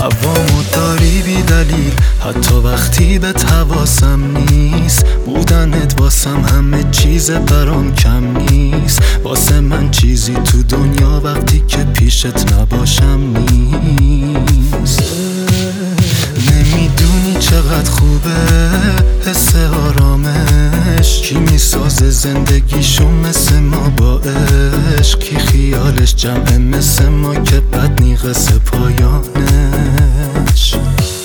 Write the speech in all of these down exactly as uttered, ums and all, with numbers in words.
هوامو داری بی دلیل، حتی وقتی بهت حواسم نیست. بودنت واسم همه چیز برام کم نیست. واسه من چیزی تو دنیا وقتی که پیشت نباشم نیست. نمیدونی چقدر خوبه حس آرامش، کی میسازه زندگیشو مثل ما با عشق. کی خیالش جمعه مثل ما که بد نیقص پایانش.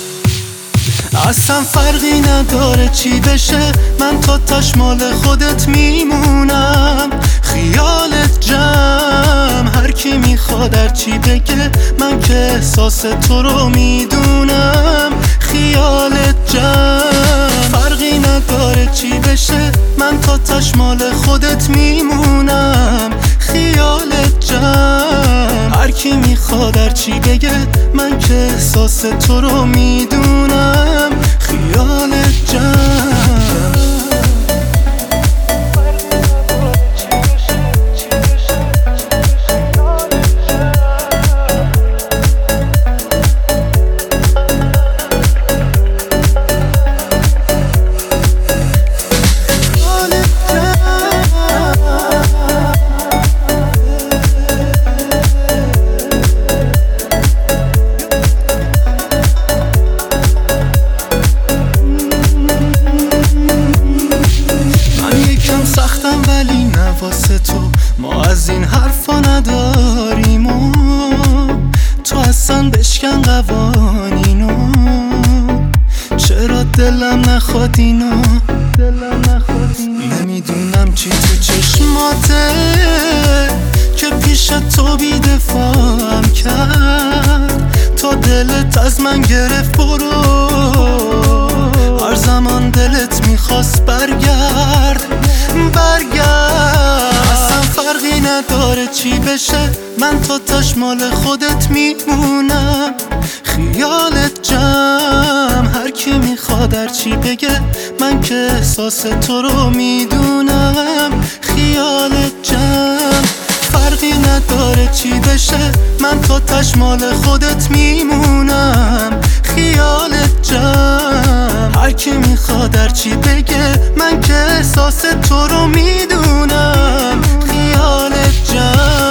اصلا فرقی نداره چی بشه، من تا تاش مال خودت میمونم. خیالت جمع هر کی میخواد هر چی بگه، من که احساس تو رو میدونم. خیالت جمع فرقی نداره چی بشه، من تا تاش مال خودت میمونم. خیالت جمع هر کی میخواد هر چی بگه، من که احساس تو رو میدونم. خیالت جمع ولی نه واسه تو ما از این حرفا نداریم و تو اصلا بشکن قوانینو. چرا دلم نخواد اینو، دلم نخواد اینو. نمیدونم چی تو چشماته که پیش تو بی‌دفاعم کرد. تا دلت از من گرفت برو، هر زمان دلت میخواست برگرد برگرد. اصلا فرقی نداره چی بشه، من تا تاش مال خودت میمونم. خیالت جمع هر کی میخواد هر چی بگه، من که احساس تو رو میدونم. خیالت جمع فرقی نداره چی بشه، من تا تاش مال خودت میمونم. خیالت جمع هر کی میخواد هر چی بگه، من که احساس تو رو میدونم. خیالت جمع